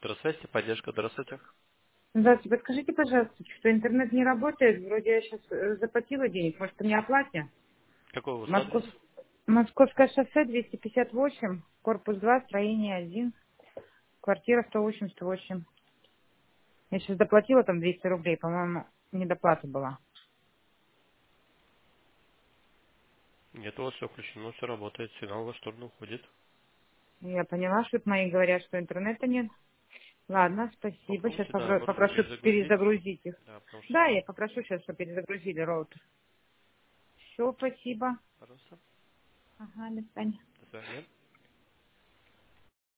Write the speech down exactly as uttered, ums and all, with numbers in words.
Здравствуйте, поддержка, здравствуйте. Здравствуйте, подскажите, пожалуйста, что интернет не работает, вроде я сейчас заплатила денег, может, мне оплате? Какой у вас адрес? Москов... Московское шоссе, двести пятьдесят восемь, корпус два, строение один, квартира сто восемьдесят восемь. Я сейчас доплатила там двести рублей, по-моему, недоплата была. Нет, у вас все включено, все работает, сигнал в вашу сторону уходит. Я поняла, что это мои говорят, что интернета нет. Ладно, спасибо, сейчас Попробуйте, да, может быть, попрошу перезагрузить. перезагрузить их. Да, потому что Да, там, я попрошу сейчас, чтобы перезагрузили роутер. Все, спасибо. пожалуйста, Ага, до свидания. до свидания.